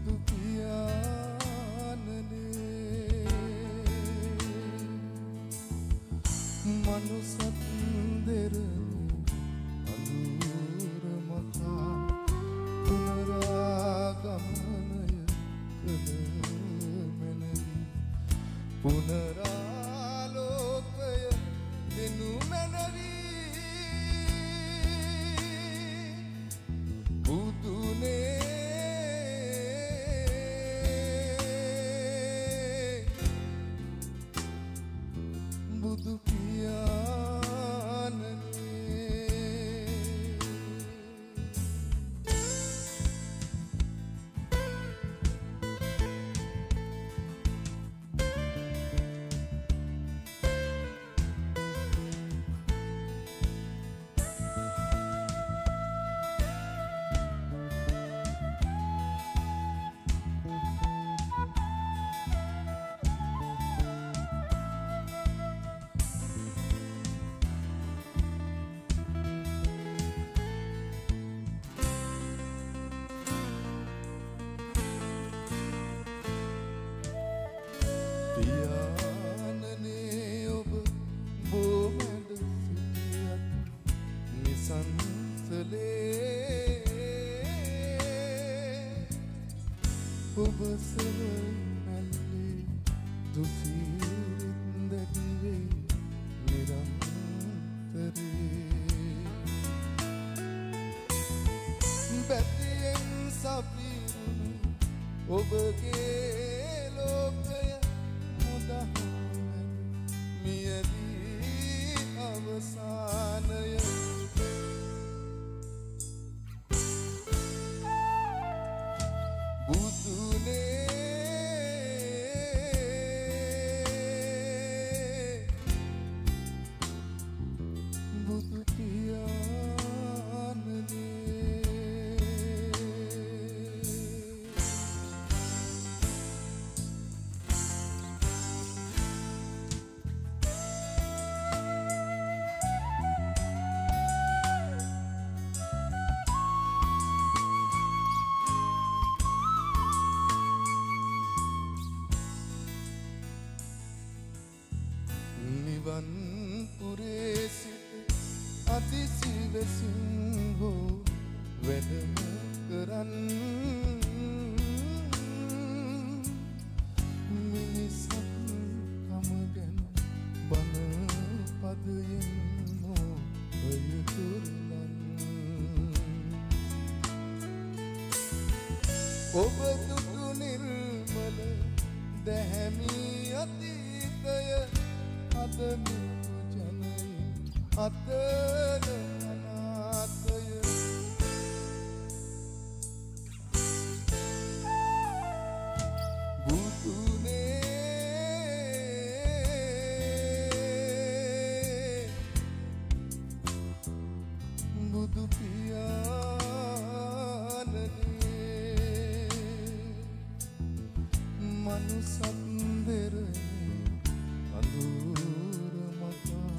බුදු පියාණනේ මනුසත් දෙරණි අඳුර මතා පුනරාගමනය කළ මැනවි පුනරාලෝකය දෙනු මැනවි බුදුනේ බුදු පියාණනේ පියාණනේ ඔබ බොමැඩ සිටියත් නිසංසලේ ඔබ සෙවනැල්ලේ දුසිරිත් දැඩිවේ නිරන්තරේ බැතියෙන් සපිරුණු ඔබගේ ලෝකය මියදී අවසානය බුදුනේ බුදු පියාණනේ නිවන් පුරේ සිට අතිසිවසින් හෝ වැඩම කරන් මිනිසත් කම ගැන බණ පදයෙන් හෝ ඔයතුරුලන් ඔබ දුටු නිර්මල දැහැමි අතීතය අද ජනයින් අතර අනාතය බුදුනේ බුදු පියාණනේ මනුසත් දෙරණි අඳුර මතා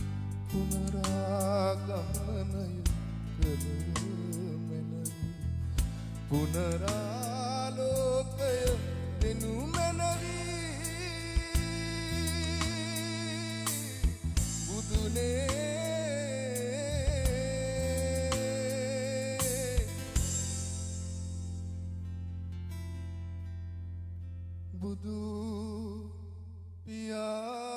පුනරාගමනය කළ මැනවි පුනරාලෝකය දෙනු මැනවි බුදුනේ බුදු පියා